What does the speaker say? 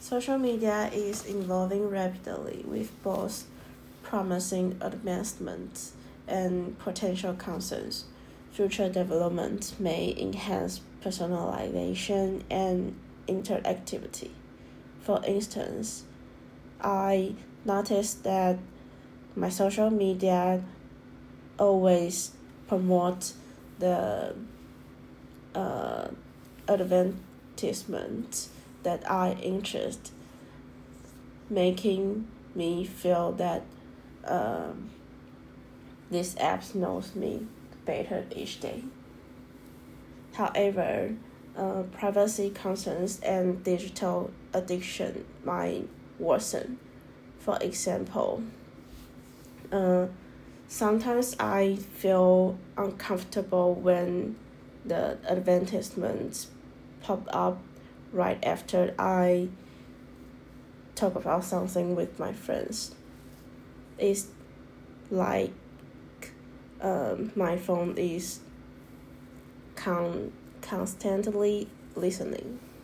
Social media is evolving rapidly with both promising advancements and potential concerns. Future development may enhance personalization and interactivity. For instance, I noticed that my social media always promote the advertisements that I interest, making me feel that this app knows me better each day. However, privacy concerns and digital addiction might worsen. For example, sometimes I feel uncomfortable when the advertisements pop up right after I talk about something with my friends. It's like my phone is constantly listening.